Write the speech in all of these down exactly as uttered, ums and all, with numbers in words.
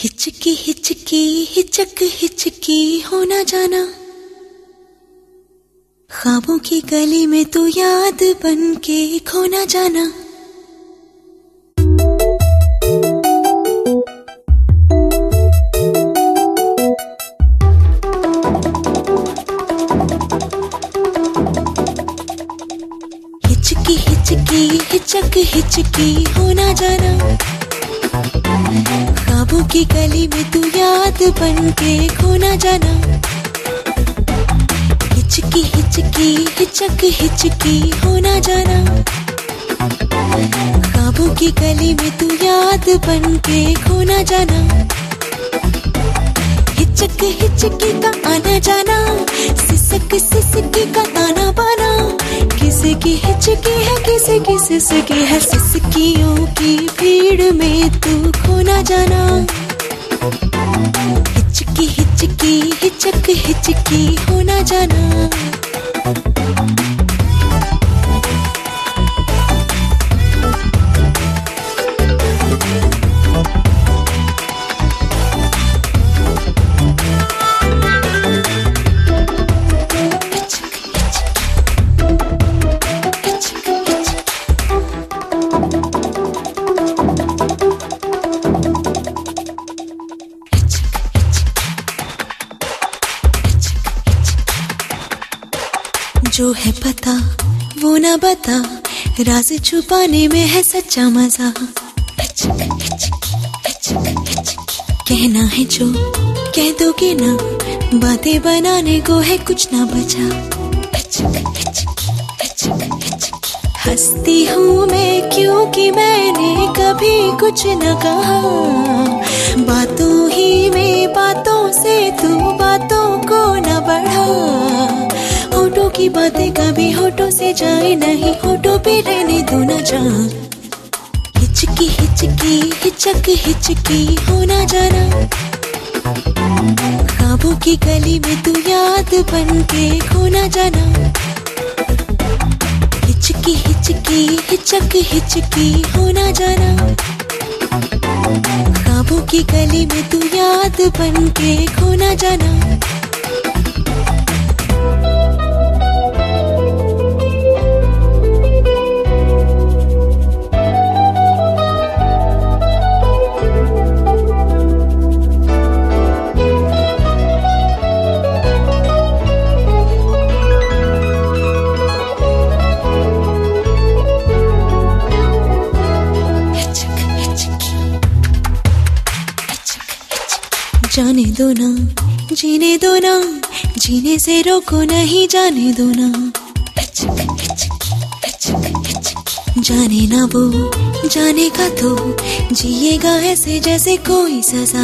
हिचकी हिचकी हिचक हिचकी हो ना जाना, ख्वाबों की गली में तू याद बन के खो ना जाना। हिचकी हिचकी हिचक हिचकी हो ना जाना, ख्वाबों की गली में तू याद बन के खो ना जाना। हिचकी हिचकी हिचक हिचकी हो ना जाना, ख्वाबों की गली में तू याद बन के खो ना जाना। हिचक हिचकी का आना जाना, सिसक सिसकी का ताना बाना, किसी की हिचकी है किसी की सिसकी है, सिसकियों की भीड़ में तू खो ना जाना। हिचकी हिचकी हिचक हिचकी हो ना जाना। जो है पता वो ना बता, राज छुपाने में है सच्चा मजा। कहना है जो कह दोगे ना, बातें बनाने को है कुछ ना बचा। हंसती हूँ मैं क्योंकि मैंने कभी कुछ न कहा, बातों ही में बातों से तू बातों को न बढ़ा। होठों की बातें कभी होठों से जाए नहीं, होठों पे रहने दो ना जा। हिचकी हिचकी हिचक हिचकी हो ना जाना, ख्वाबों की गली में तू याद बन के खो ना जाना। हिचकी हिचकी हिचक हिचकी हो ना जाना, ख्वाबों की गली में तू याद बन के खो ना जाना। जाने दो ना, जीने दो ना, जीने से रोको नहीं, जाने दो ना। जाने ना वो जाने का तो, जिएगा ऐसे जैसे कोई सजा।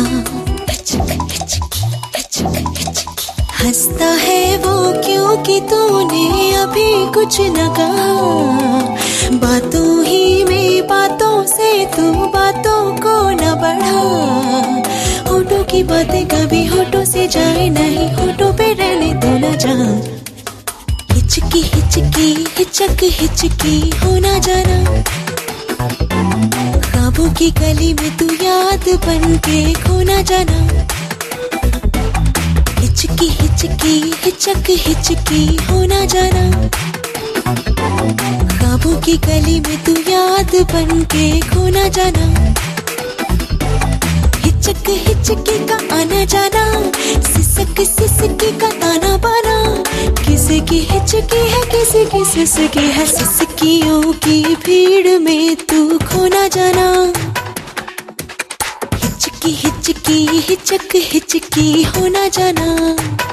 हंसता है वो क्योंकि तूने अभी कुछ न कहा, बातों ही में बातों से तू बातों को न बढ़ा। होठों की बातें कभी होठों से जाए नहीं, होठों पे रहने दो ना जा। हिचकी हिचकी हिचक हिचकी हो ना जाना, ख्वाबों की गली में तू याद बन के खो ना जाना। हिचकी हिचकी हिचक हिचकी हो ना जाना, ख्वाबों की गली में तू याद बन के खो ना जाना। हिचक हिचकी का आना जाना, सिसक सिसकी का ताना बाना, किसी की हिचकी है किसी की सिसकी है, सिसकियों की भीड़ में तू खो ना जाना। हिचकी हिचकी हिचक हिचकी हो ना जाना।